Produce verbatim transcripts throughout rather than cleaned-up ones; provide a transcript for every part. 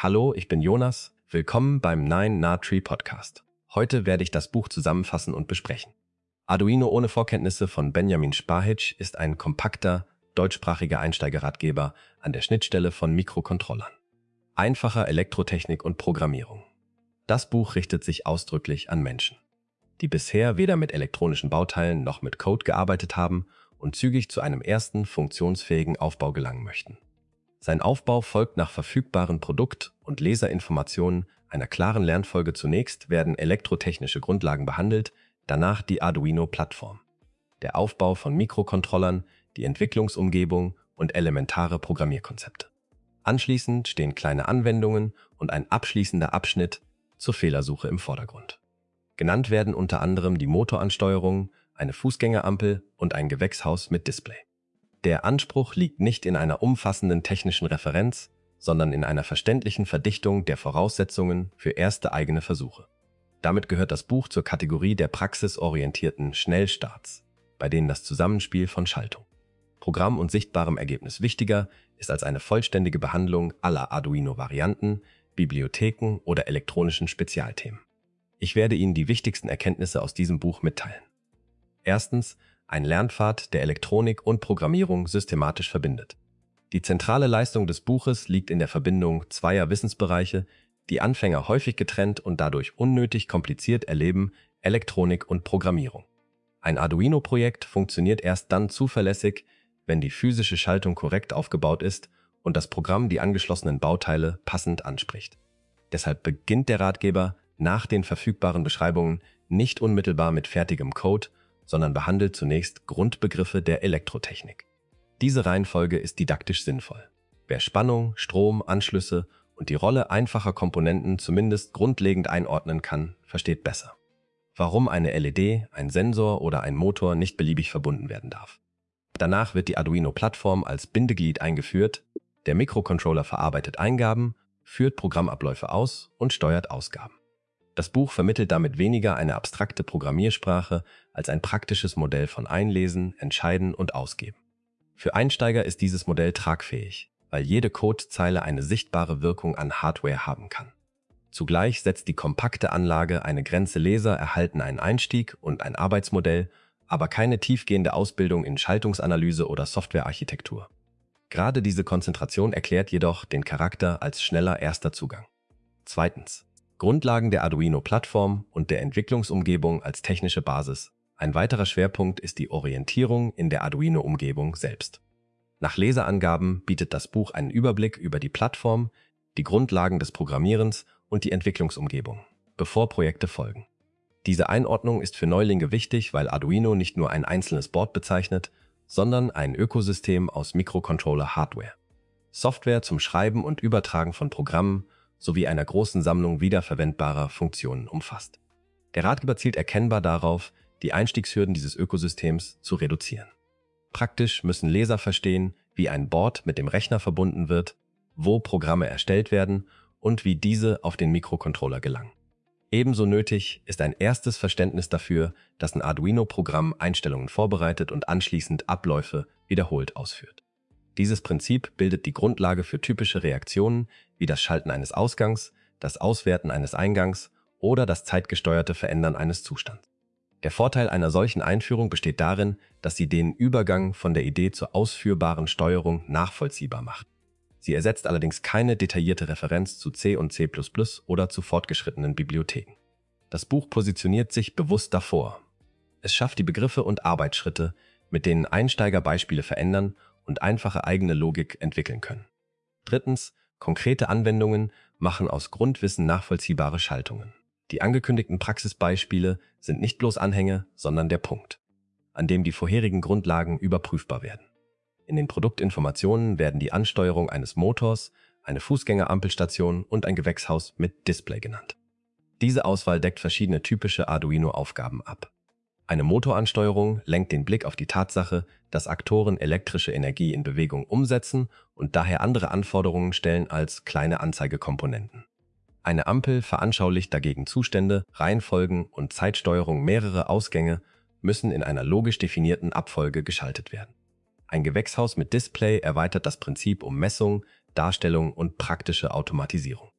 Hallo, ich bin Jonas. Willkommen beim Nine Na Tree Podcast. Heute werde ich das Buch zusammenfassen und besprechen. Arduino ohne Vorkenntnisse von Benjamin Spahic ist ein kompakter, deutschsprachiger Einsteigerratgeber an der Schnittstelle von Mikrocontrollern, einfacher Elektrotechnik und Programmierung. Das Buch richtet sich ausdrücklich an Menschen, die bisher weder mit elektronischen Bauteilen noch mit Code gearbeitet haben und zügig zu einem ersten funktionsfähigen Aufbau gelangen möchten. Sein Aufbau folgt nach verfügbaren Produkt- und Leserinformationen einer klaren Lernfolge. Zunächst werden elektrotechnische Grundlagen behandelt, danach die Arduino-Plattform, der Aufbau von Mikrocontrollern, die Entwicklungsumgebung und elementare Programmierkonzepte. Anschließend stehen kleine Anwendungen und ein abschließender Abschnitt zur Fehlersuche im Vordergrund. Genannt werden unter anderem die Motoransteuerung, eine Fußgängerampel und ein Gewächshaus mit Display. Der Anspruch liegt nicht in einer umfassenden technischen Referenz, sondern in einer verständlichen Verdichtung der Voraussetzungen für erste eigene Versuche. Damit gehört das Buch zur Kategorie der praxisorientierten Schnellstarts, bei denen das Zusammenspiel von Schaltung, Programm und sichtbarem Ergebnis wichtiger ist als eine vollständige Behandlung aller Arduino-Varianten, Bibliotheken oder elektronischen Spezialthemen. Ich werde Ihnen die wichtigsten Erkenntnisse aus diesem Buch mitteilen. Erstens, ein Lernpfad, der Elektronik und Programmierung systematisch verbindet. Die zentrale Leistung des Buches liegt in der Verbindung zweier Wissensbereiche, die Anfänger häufig getrennt und dadurch unnötig kompliziert erleben: Elektronik und Programmierung. Ein Arduino-Projekt funktioniert erst dann zuverlässig, wenn die physische Schaltung korrekt aufgebaut ist und das Programm die angeschlossenen Bauteile passend anspricht. Deshalb beginnt der Ratgeber nach den verfügbaren Beschreibungen nicht unmittelbar mit fertigem Code, sondern behandelt zunächst Grundbegriffe der Elektrotechnik. Diese Reihenfolge ist didaktisch sinnvoll. Wer Spannung, Strom, Anschlüsse und die Rolle einfacher Komponenten zumindest grundlegend einordnen kann, versteht besser, warum eine L E D, ein Sensor oder ein Motor nicht beliebig verbunden werden darf. Danach wird die Arduino-Plattform als Bindeglied eingeführt. Der Mikrocontroller verarbeitet Eingaben, führt Programmabläufe aus und steuert Ausgaben. Das Buch vermittelt damit weniger eine abstrakte Programmiersprache als ein praktisches Modell von Einlesen, Entscheiden und Ausgeben. Für Einsteiger ist dieses Modell tragfähig, weil jede Codezeile eine sichtbare Wirkung an Hardware haben kann. Zugleich setzt die kompakte Anlage eine Grenze. Leser erhalten einen Einstieg und ein Arbeitsmodell, aber keine tiefgehende Ausbildung in Schaltungsanalyse oder Softwarearchitektur. Gerade diese Konzentration erklärt jedoch den Charakter als schneller erster Zugang. Zweitens. Grundlagen der Arduino-Plattform und der Entwicklungsumgebung als technische Basis. Ein weiterer Schwerpunkt ist die Orientierung in der Arduino-Umgebung selbst. Nach Leserangaben bietet das Buch einen Überblick über die Plattform, die Grundlagen des Programmierens und die Entwicklungsumgebung, bevor Projekte folgen. Diese Einordnung ist für Neulinge wichtig, weil Arduino nicht nur ein einzelnes Board bezeichnet, sondern ein Ökosystem aus Mikrocontroller-Hardware, Software zum Schreiben und Übertragen von Programmen sowie einer großen Sammlung wiederverwendbarer Funktionen umfasst. Der Ratgeber zielt erkennbar darauf, die Einstiegshürden dieses Ökosystems zu reduzieren. Praktisch müssen Leser verstehen, wie ein Board mit dem Rechner verbunden wird, wo Programme erstellt werden und wie diese auf den Mikrocontroller gelangen. Ebenso nötig ist ein erstes Verständnis dafür, dass ein Arduino-Programm Einstellungen vorbereitet und anschließend Abläufe wiederholt ausführt. Dieses Prinzip bildet die Grundlage für typische Reaktionen wie das Schalten eines Ausgangs, das Auswerten eines Eingangs oder das zeitgesteuerte Verändern eines Zustands. Der Vorteil einer solchen Einführung besteht darin, dass sie den Übergang von der Idee zur ausführbaren Steuerung nachvollziehbar macht. Sie ersetzt allerdings keine detaillierte Referenz zu C und C plus plus oder zu fortgeschrittenen Bibliotheken. Das Buch positioniert sich bewusst davor. Es schafft die Begriffe und Arbeitsschritte, mit denen Einsteiger Beispiele verändern und einfache eigene Logik entwickeln können. Drittens, konkrete Anwendungen machen aus Grundwissen nachvollziehbare Schaltungen. Die angekündigten Praxisbeispiele sind nicht bloß Anhänge, sondern der Punkt, an dem die vorherigen Grundlagen überprüfbar werden. In den Produktinformationen werden die Ansteuerung eines Motors, eine Fußgängerampelstation und ein Gewächshaus mit Display genannt. Diese Auswahl deckt verschiedene typische Arduino-Aufgaben ab. Eine Motoransteuerung lenkt den Blick auf die Tatsache, dass Aktoren elektrische Energie in Bewegung umsetzen und daher andere Anforderungen stellen als kleine Anzeigekomponenten. Eine Ampel veranschaulicht dagegen Zustände, Reihenfolgen und Zeitsteuerung. Mehrere Ausgänge müssen in einer logisch definierten Abfolge geschaltet werden. Ein Gewächshaus mit Display erweitert das Prinzip um Messung, Darstellung und praktische Automatisierung.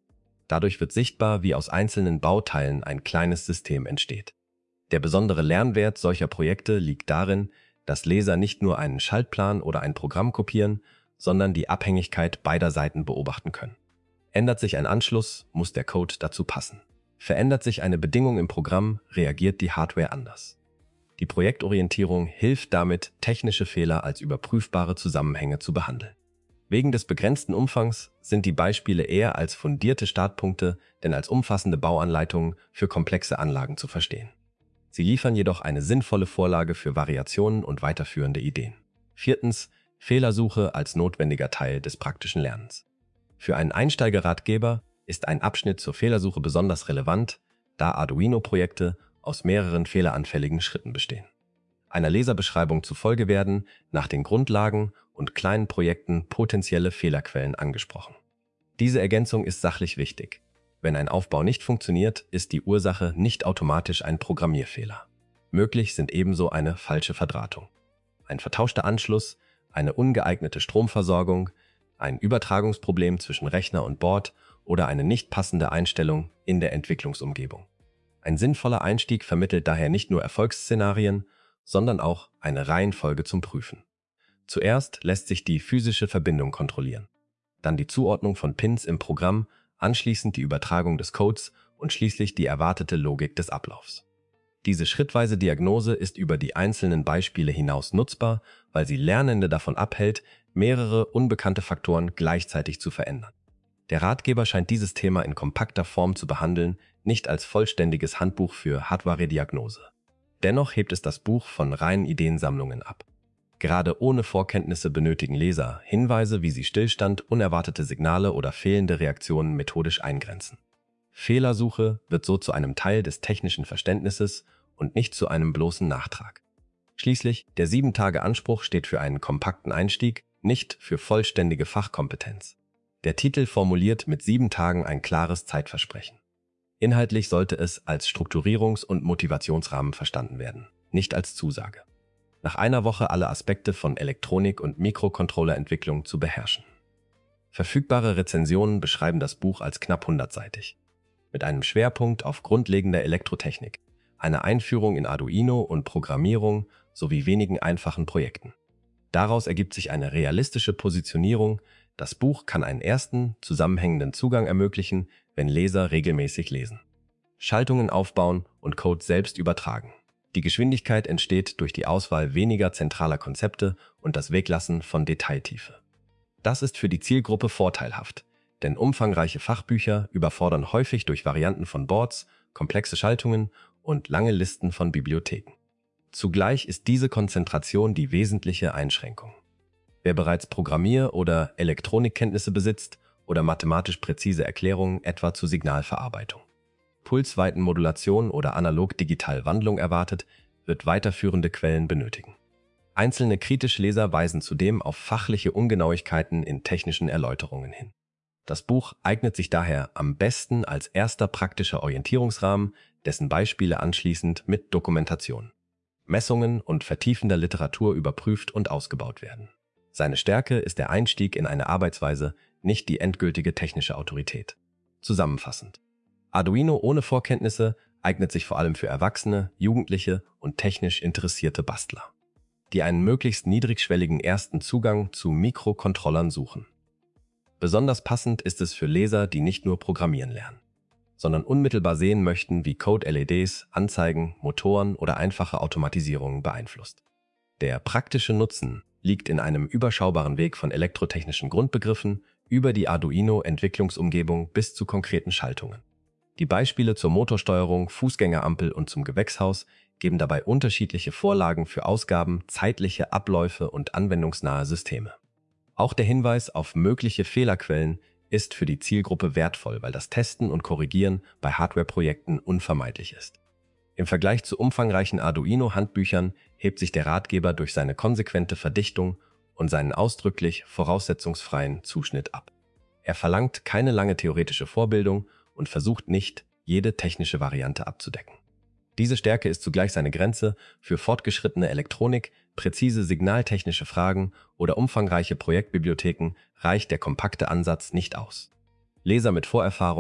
Dadurch wird sichtbar, wie aus einzelnen Bauteilen ein kleines System entsteht. Der besondere Lernwert solcher Projekte liegt darin, dass Leser nicht nur einen Schaltplan oder ein Programm kopieren, sondern die Abhängigkeit beider Seiten beobachten können. Ändert sich ein Anschluss, muss der Code dazu passen. Verändert sich eine Bedingung im Programm, reagiert die Hardware anders. Die Projektorientierung hilft damit, technische Fehler als überprüfbare Zusammenhänge zu behandeln. Wegen des begrenzten Umfangs sind die Beispiele eher als fundierte Startpunkte, denn als umfassende Bauanleitungen für komplexe Anlagen zu verstehen. Sie liefern jedoch eine sinnvolle Vorlage für Variationen und weiterführende Ideen. Viertens, Fehlersuche als notwendiger Teil des praktischen Lernens. Für einen Einsteigerratgeber ist ein Abschnitt zur Fehlersuche besonders relevant, da Arduino-Projekte aus mehreren fehleranfälligen Schritten bestehen. Einer Leserbeschreibung zufolge werden nach den Grundlagen und kleinen Projekten potenzielle Fehlerquellen angesprochen. Diese Ergänzung ist sachlich wichtig. Wenn ein Aufbau nicht funktioniert, ist die Ursache nicht automatisch ein Programmierfehler. Möglich sind ebenso eine falsche Verdrahtung, ein vertauschter Anschluss, eine ungeeignete Stromversorgung, ein Übertragungsproblem zwischen Rechner und Board oder eine nicht passende Einstellung in der Entwicklungsumgebung. Ein sinnvoller Einstieg vermittelt daher nicht nur Erfolgsszenarien, sondern auch eine Reihenfolge zum Prüfen. Zuerst lässt sich die physische Verbindung kontrollieren, dann die Zuordnung von Pins im Programm, anschließend die Übertragung des Codes und schließlich die erwartete Logik des Ablaufs. Diese schrittweise Diagnose ist über die einzelnen Beispiele hinaus nutzbar, weil sie Lernende davon abhält, mehrere unbekannte Faktoren gleichzeitig zu verändern. Der Ratgeber scheint dieses Thema in kompakter Form zu behandeln, nicht als vollständiges Handbuch für Hardware-Diagnose. Dennoch hebt es das Buch von reinen Ideensammlungen ab. Gerade ohne Vorkenntnisse benötigen Leser Hinweise, wie sie Stillstand, unerwartete Signale oder fehlende Reaktionen methodisch eingrenzen. Fehlersuche wird so zu einem Teil des technischen Verständnisses und nicht zu einem bloßen Nachtrag. Schließlich, der sieben-Tage-Anspruch steht für einen kompakten Einstieg, nicht für vollständige Fachkompetenz. Der Titel formuliert mit sieben Tagen ein klares Zeitversprechen. Inhaltlich sollte es als Strukturierungs- und Motivationsrahmen verstanden werden, nicht als Zusage. Nach einer Woche alle Aspekte von Elektronik- und Mikrocontrollerentwicklung zu beherrschen. Verfügbare Rezensionen beschreiben das Buch als knapp hundertseitig. Mit einem Schwerpunkt auf grundlegender Elektrotechnik, einer Einführung in Arduino und Programmierung sowie wenigen einfachen Projekten. Daraus ergibt sich eine realistische Positionierung. Das Buch kann einen ersten, zusammenhängenden Zugang ermöglichen, wenn Leser regelmäßig lesen, Schaltungen aufbauen und Code selbst übertragen. Die Geschwindigkeit entsteht durch die Auswahl weniger zentraler Konzepte und das Weglassen von Detailtiefe. Das ist für die Zielgruppe vorteilhaft, denn umfangreiche Fachbücher überfordern häufig durch Varianten von Boards, komplexe Schaltungen und lange Listen von Bibliotheken. Zugleich ist diese Konzentration die wesentliche Einschränkung. Wer bereits Programmier- oder Elektronikkenntnisse besitzt oder mathematisch präzise Erklärungen etwa zur Signalverarbeitung, Pulsweitenmodulation oder analog-digital-Wandlung erwartet, wird weiterführende Quellen benötigen. Einzelne kritische Leser weisen zudem auf fachliche Ungenauigkeiten in technischen Erläuterungen hin. Das Buch eignet sich daher am besten als erster praktischer Orientierungsrahmen, dessen Beispiele anschließend mit Dokumentation, Messungen und vertiefender Literatur überprüft und ausgebaut werden. Seine Stärke ist der Einstieg in eine Arbeitsweise, nicht die endgültige technische Autorität. Zusammenfassend: Arduino ohne Vorkenntnisse eignet sich vor allem für Erwachsene, Jugendliche und technisch interessierte Bastler, die einen möglichst niedrigschwelligen ersten Zugang zu Mikrocontrollern suchen. Besonders passend ist es für Leser, die nicht nur programmieren lernen, sondern unmittelbar sehen möchten, wie Code-L E Ds, Anzeigen, Motoren oder einfache Automatisierungen beeinflusst. Der praktische Nutzen liegt in einem überschaubaren Weg von elektrotechnischen Grundbegriffen über die Arduino-Entwicklungsumgebung bis zu konkreten Schaltungen. Die Beispiele zur Motorsteuerung, Fußgängerampel und zum Gewächshaus geben dabei unterschiedliche Vorlagen für Ausgaben, zeitliche Abläufe und anwendungsnahe Systeme. Auch der Hinweis auf mögliche Fehlerquellen ist für die Zielgruppe wertvoll, weil das Testen und Korrigieren bei Hardware-Projekten unvermeidlich ist. Im Vergleich zu umfangreichen Arduino-Handbüchern hebt sich der Ratgeber durch seine konsequente Verdichtung und seinen ausdrücklich voraussetzungsfreien Zuschnitt ab. Er verlangt keine lange theoretische Vorbildung und versucht nicht, jede technische Variante abzudecken. Diese Stärke ist zugleich seine Grenze. Für fortgeschrittene Elektronik, präzise signaltechnische Fragen oder umfangreiche Projektbibliotheken reicht der kompakte Ansatz nicht aus. Leser mit Vorerfahrung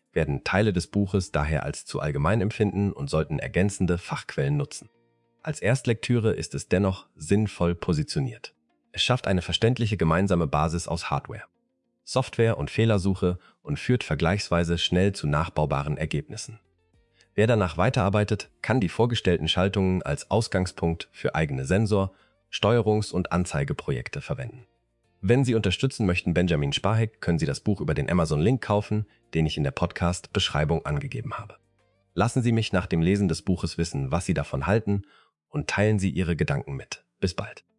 werden Teile des Buches daher als zu allgemein empfinden und sollten ergänzende Fachquellen nutzen. Als Erstlektüre ist es dennoch sinnvoll positioniert. Es schafft eine verständliche gemeinsame Basis aus Hardware, Software und Fehlersuche und führt vergleichsweise schnell zu nachbaubaren Ergebnissen. Wer danach weiterarbeitet, kann die vorgestellten Schaltungen als Ausgangspunkt für eigene Sensor-, Steuerungs- und Anzeigeprojekte verwenden. Wenn Sie unterstützen möchten Benjamin Sparheck, können Sie das Buch über den Amazon-Link kaufen, den ich in der Podcast-Beschreibung angegeben habe. Lassen Sie mich nach dem Lesen des Buches wissen, was Sie davon halten, und teilen Sie Ihre Gedanken mit. Bis bald.